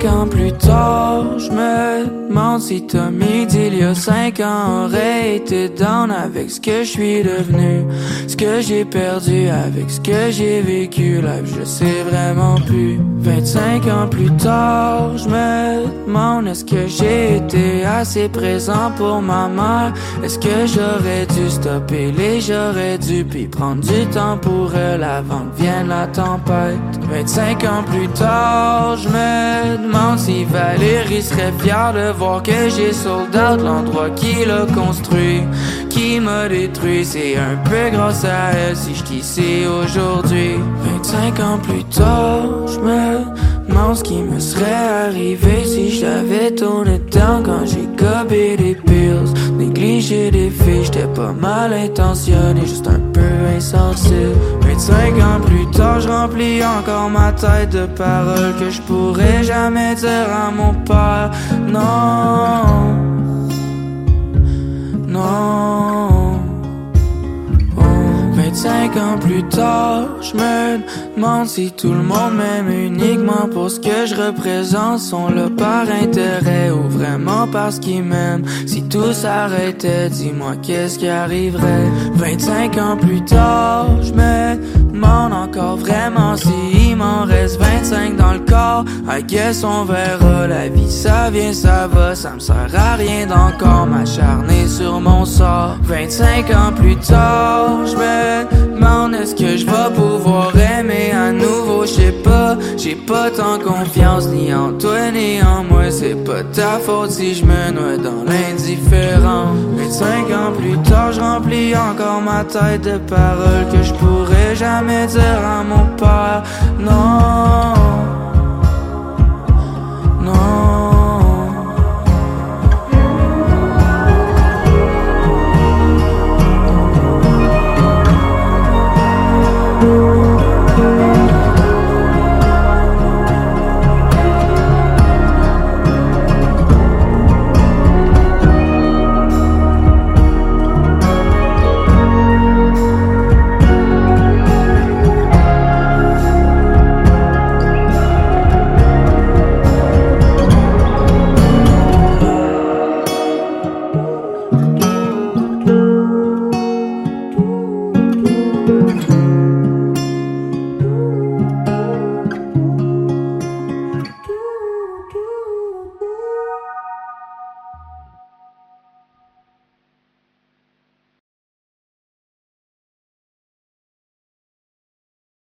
ans plus tard, je me demande si Tommy d'il y a 5 ans aurait été down avec ce que je suis devenu, ce que j'ai perdu avec ce que j'ai vécu. Life, je sais vraiment plus. 25 ans plus tard, je me demande est-ce que j'ai été assez présent pour ma mère. Est-ce que j'aurais dû stopper les j'aurais dû puis prendre du temps pour elle avant que vienne la tempête. 25 ans plus tard, je me demande si Valérie serait fière de voir que j'ai sold out l'endroit qui l'a construit, qui m'a détruit. C'est un peu grâce à elle si je ici aujourd'hui. 25 ans plus tard, je me demande ce qui me serait arrivé si j'avais tourné down quand j'ai gobé des pills, négligé des filles. J'étais pas mal intentionné, juste un peu insensible. 25 ans plus tard, je remplis encore ma tête de paroles que je pourrais jamais dire à mon père. Non, non. 25 ans plus tard, je me demande si tout le monde m'aime uniquement pour ce que je représente. Sont là par intérêt ou vraiment parce qu'ils m'aiment. Si tout s'arrêtait, dis-moi qu'est-ce qui arriverait. 25 ans plus tard, je me demande encore vraiment s'il m'en reste 25 dans le corps. I guess on verra, la vie ça vient ça va. Ça me sert à rien d'encore m'acharner sur mon sort. 25 ans plus tard, je me demande est-ce que je vais pouvoir aimer à nouveau. Je sais pas, j'ai pas tant confiance ni en toi ni en moi. C'est pas ta faute si je me noie dans l'indifférence. 25 ans plus tard, je remplis encore ma tête de paroles que je pourrais jamais dire à mon père. Non.